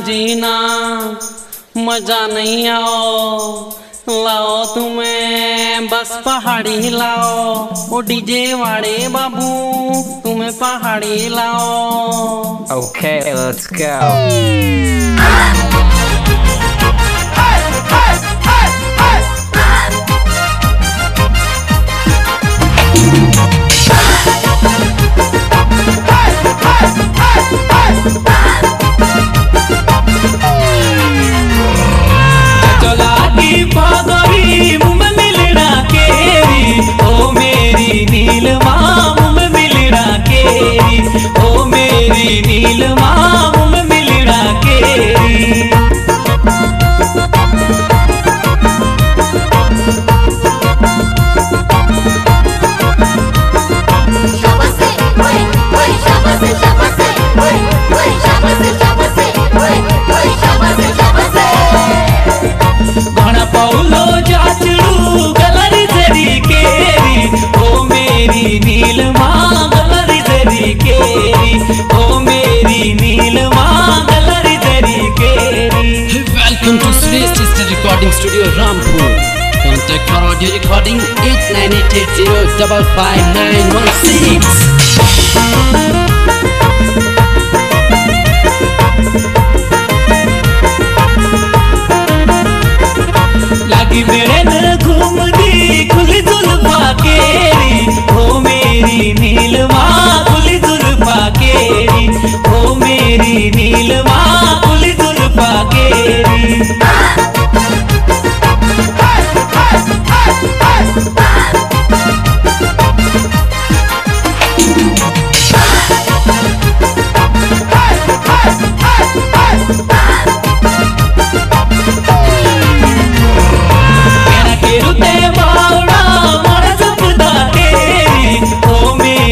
जीना मजा नहीं आओ, लाओ तुम्हें बस पहाड़ी लाओ, ओ डीजे वाले बाबू तुम्हें पहाड़ी लाओ। Okay, let's go. Welcome to Shrestha Digital Recording Studio, Rampur. Contact for audio recording 8983059916। लागी मेरे न घूमदी खुली जुल्फा केरी, ओ मेरी नीलमा खुली जुल्फा केरी, ओ मेरी नीलमा खुली जुल्फा केरी। ओ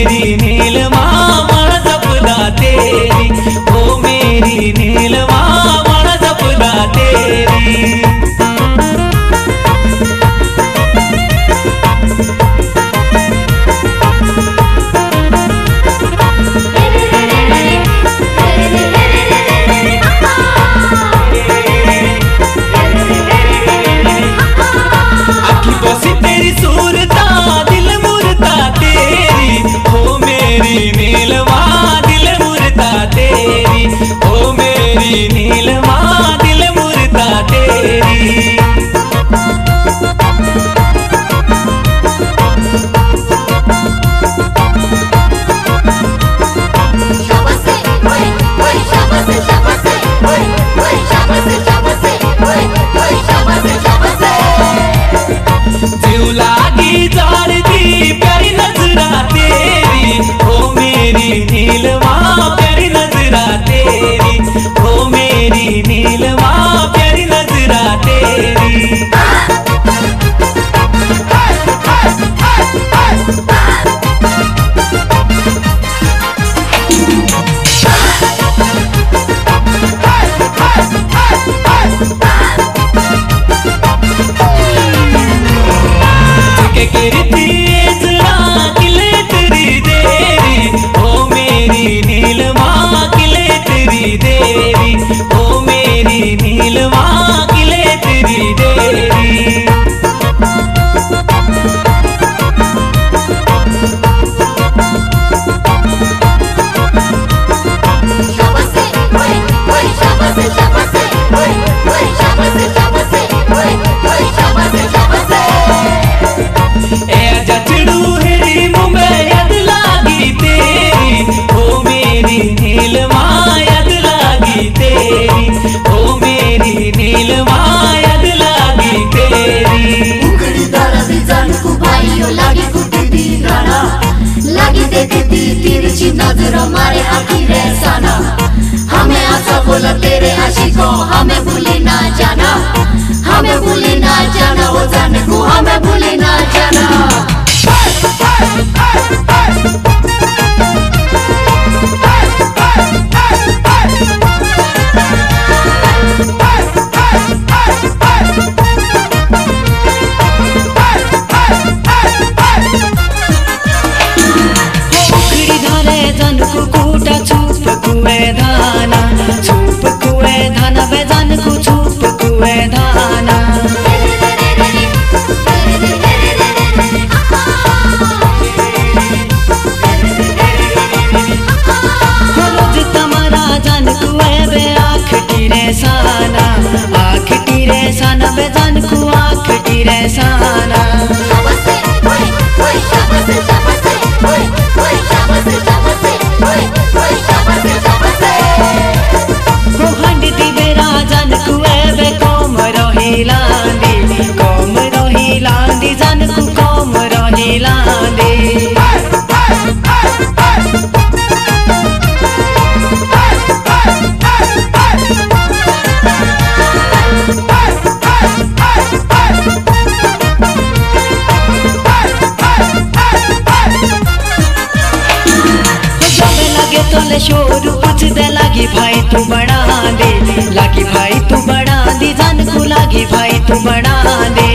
तू बना दे।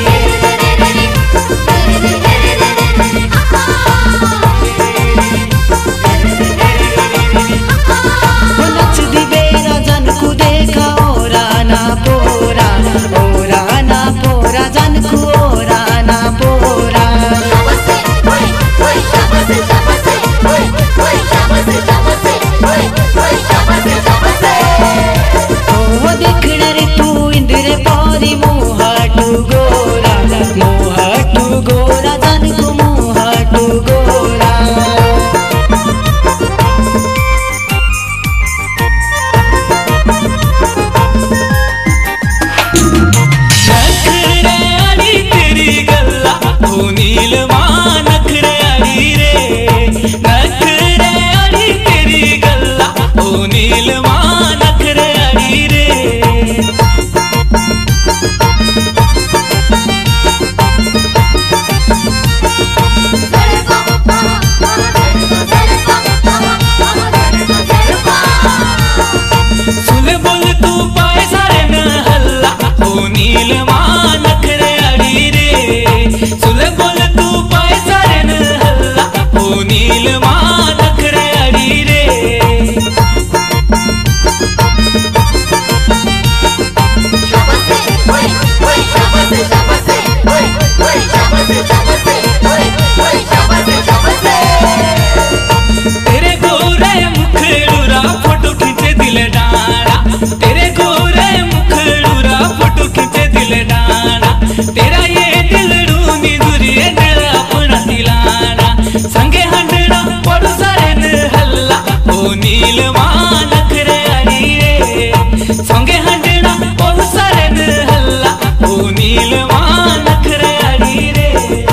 नच दी बेरा जन को देखा ओरा ना पोरा, ओरा ना पोरा जन को ओरा ना पोरा। ओ देखने रे तू इंद्र पौरी मोहाटू गोरा, मोहाटू गोरा जन को मोहाटू गोरा। नखरे आड़ी तेरी गल्ला ओ नीलमा, नखरे आड़ी रे, नखरे आड़ी तेरी गल्ला ओ नीलमा, नखरे आड़ी रे। सुले बोल तू पाए सारे न हल्ला ओ नीलमा, नखरे आड़ी रे। सुले बोल तू पाए सारे न हल्ला ओ नीलमा, नखरे आड़ी रे। तेरे गोरे मुखड़ूरा फोटो खींचे दिल डाना, तेरे गोरे मुखड़ूरा फोटो खींचे दिल डाना। तेरा ये दिलड़ू नी दुरिये दिल अपना दिलाना, संगे हंडना पड़ो सारे न हल्ला ओ नीलमा, नखरे आड़ी रे। संगे हंडना पड़ो सारे न हल्ला ओ नीलमा, नखरे आड़ी रे।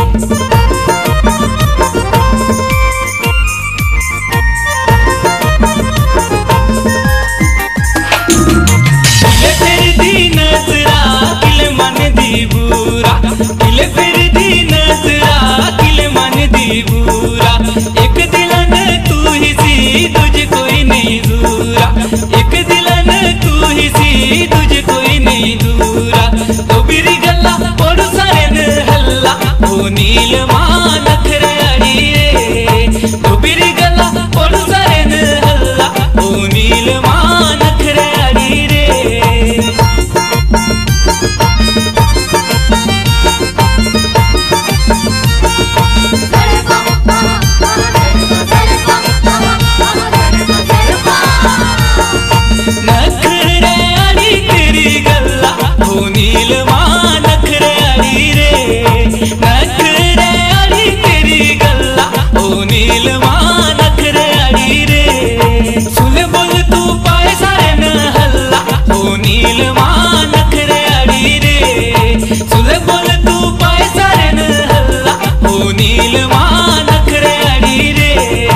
किले फिर दी नजरा किल मन दी बूरा। एक दिलन तू ही सी तुझ कोई नहीं दूरा, एक दिलन तू ही सी तुझ कोई नहीं दूरा। तो बिरी गल्ला पड़ो सारे न हल्ला ओ नीलमा, नखरे आड़ी रे। तो बिरी गल्ला पड़ो सारे न हल्ला ओ नीलमा, नखरे आड़ी रे। नखरे आड़ी तेरी गल्ला ओ नीलमा, नखरे आड़ी रे। नखरे आड़ी तेरी गल्ला ओ नीलमा, नखरे आड़ी रे। सुले बोल तू पाए सारे न हल्ला ओ नीलमा, नखरे आड़ी रे। सुले बोल तू पाए सारे न हल्ला ओ नीलमा, नखरे आड़ी रे।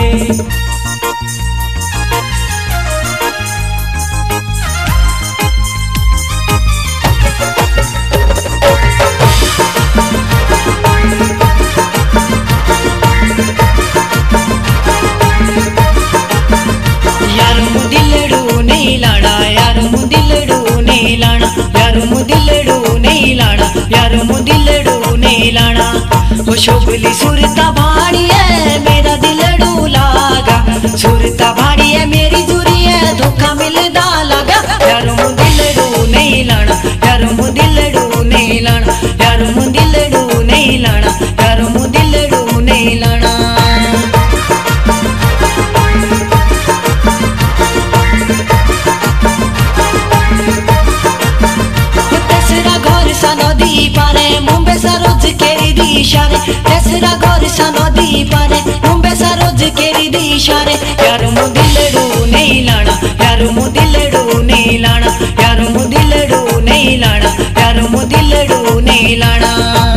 यार मु दिलड़ू नहीं लाना, यार मु दिलड़ू नहीं लाना, यार मु दिलड़ू नहीं लाना, यार मु दिलड़ू नहीं लाना। वो शोभली सुरता भाड़ी है मेरा दिलड़ू लागा, सुरता भाड़ी है मेरी जुरी है धोखा मिलदा लगा। यार मु दिलड़ू नहीं लाना, यार मु दिलड़ू नहीं लाना, यार मु दिलड़ू नहीं लाना, यार मु दिलड़ू नहीं लाना। नदी पारे मुंबई सा रोज केरी दिशारे, तेसरा घर सा नदी पारे मुंबई सा रोज केरी दिशारे। यार मु दिलड़ू नहीं लाना, यार मु दिलड़ू नहीं लाना, यार मु दिलड़ू नहीं लाना, यार मु दिलड़ू नहीं लाना।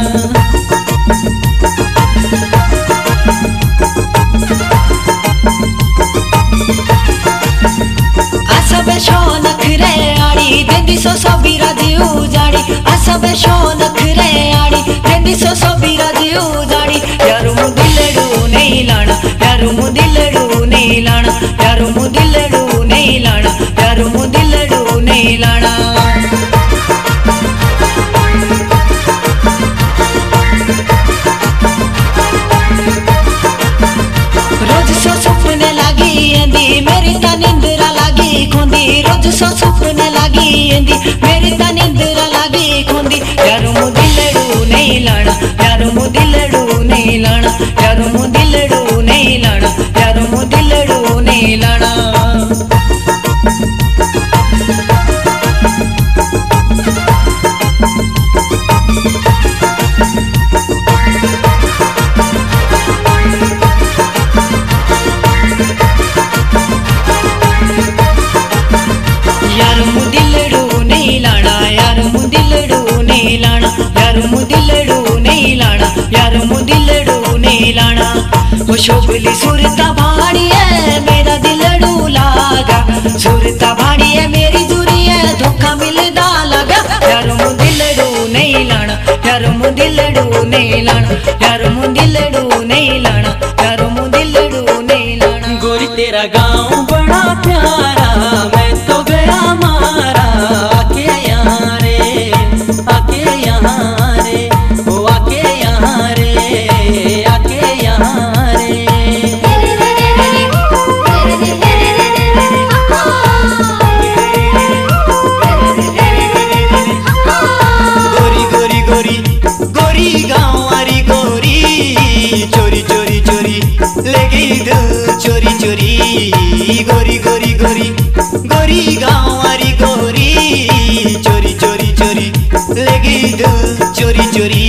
आसबे शो नखरे आड़ी देंदी सो सबीरा दी उजाड़ी, आसबे शो नखरे आड़ी देंदी सो सबीरा दी उजाड़ी। यार मु दिलड़ू नहीं लाना, यार मु दिलड़ू नहीं लाना, यार मु दिलड़ू नहीं लाना, यार मु दिलड़ू नहीं लाना। यार मु दिलड़ू नहीं लाना, यार मु दिलड़ू नहीं लाना। वो शोभली सुरता भाड़ी है मेरा दिलड़ू लागा, सुरता भाड़ी है मेरी दूरी है धोखा मिलदा लगा। यार मु दिलड़ू नहीं लाना, यार मु दिलड़ू नहीं लाना, यार मु दिलड़ू नहीं लाना, यार मु दिलड़ू नहीं लाना। गोरी तेरा गाँव बड़ा प्यारा, मैं तो गया मारा आके यहाँ रे, आके यहाँ रे, ओ आके यहाँ रे, आके यहाँ रे। गोरी गोरी गोरी गोरी गाँव वाली गोरी, चोरी चोरी चोरी ले गई दिल चोरी चोरी। गोरी गोरी गोरी गोरी गाँव वाली गोरी, चोरी चोरी चोरी ले गई दिल चोरी चोरी।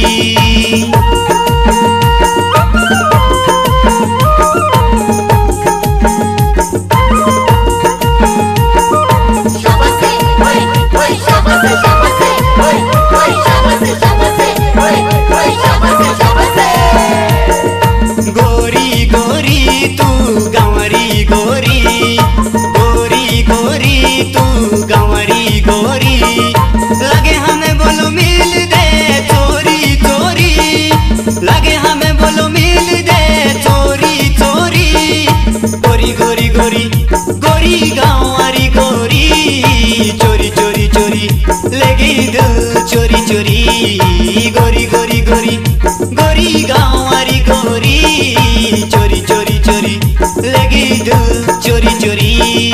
गोरी गोरी तू गंवरी गोरी, गोरी गोरी तू गंवरी गोरी, लगे हमें बोलो मिल दे चोरी चोरी, लगे हमें बोलो मिल दे चोरी चोरी। गोरी गोरी गोरी गोरी गंवरी गोरी, चोरी चोरी चोरी ले गई दिल चोरी चोरी। गोरी गोरी गोरी गोरी गंवरी गोरी, चोरी चोरी चोरी ले गई दिल चोरी चोरी।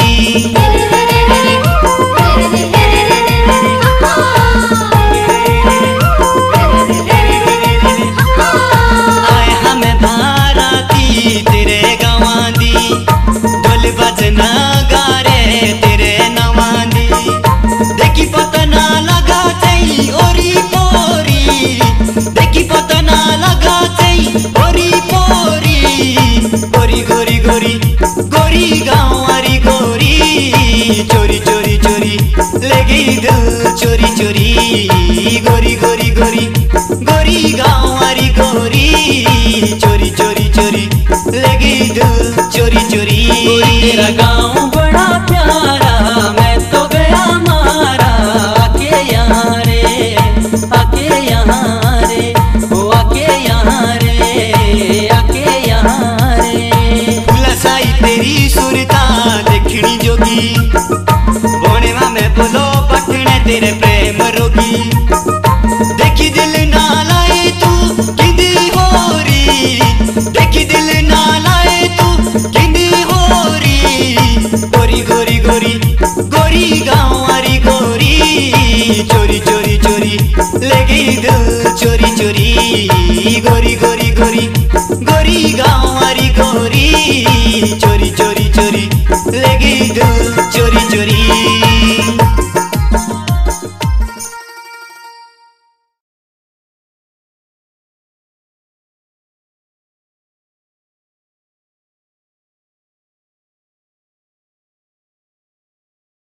आए हमें बाराती तेरे गवांदी, ढोल बजना गारे तेरे नवांदी, देखी पता ना लगा चाहिए ओरी पोरी, देखी पता ना लगा चाहिए ओरी पोरी। गोरी गोरी गोरी गोरी गाँव वाली गोरी, चोरी चोरी चोरी ले गई दिल चोरी चोरी। गोरी गोरी गोरी गोरी गाँव वाली गोरी, चोरी चोरी चोरी ले गई दिल चोरी चोरी। तेरा गाँव बड़ा प्यारा, मैं तो गया मारा आके यहाँ रे, आके यहाँ रे, ओ आके यहाँ रे, आके यहाँ रे। फुलसाई तेरी सुरता देखनी जोगी, बोने में बोलो पटने तेरे प्रेम रोगी, देखी दिल ना लाए तू किंदी होरी, देखी दिल ना लाए तू किंदी होरी। गोरी गोरी गोरी गोरी गाँव वाली गोरी, चोरी चोरी चोरी ले गई दिल चोरी चोरी। गोरी गोरी गोरी गोरी गाँव वाली गोरी, चोरी चोरी चोरी ले गई दिल